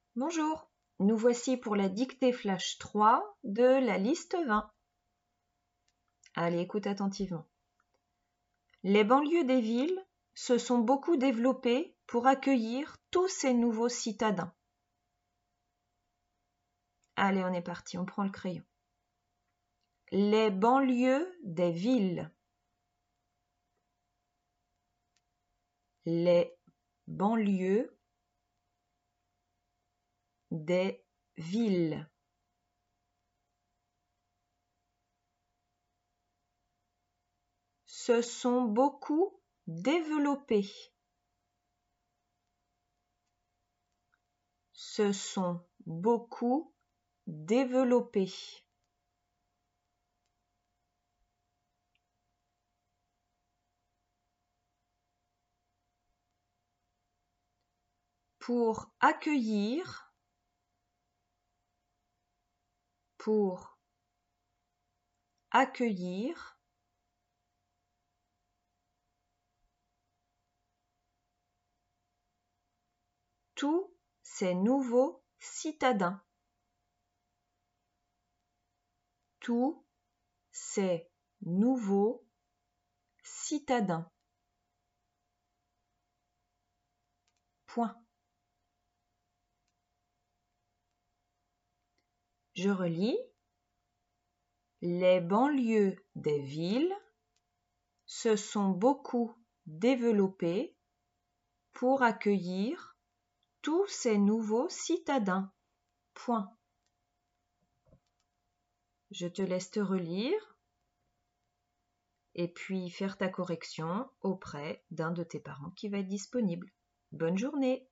Bonjour, nous voici pour la dictée flash 3 de la liste 20. Allez, écoute attentivement. Les banlieues des villes se sont beaucoup développées pour accueillir tous ces nouveaux citadins. Allez, on est parti, on prend le crayon. Les banlieues des villes. Les banlieues des villes. Se sont beaucoup développées. Se sont beaucoup développées. Pour accueillir, tous ces nouveaux citadins. Tous ces nouveaux citadins. Point. Je relis. Les banlieues des villes se sont beaucoup développées pour accueillir tous ces nouveaux citadins. Point. Je te laisse te relire et puis faire ta correction auprès d'un de tes parents qui va être disponible. Bonne journée!